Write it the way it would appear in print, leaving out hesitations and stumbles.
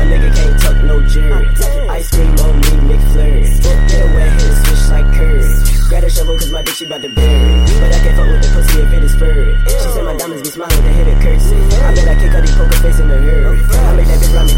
nigga can't tuck no jury. Ice cream on me, McFlurry. Get a wet head, switch like curry. Grab a shovel cause my dick she bout to bury. But I can't fuck with the pussy if it is furry. She said my diamonds be smiling, they hit a curtsy. I bet I kick her these poker face in the hurry. I make that bitch ride me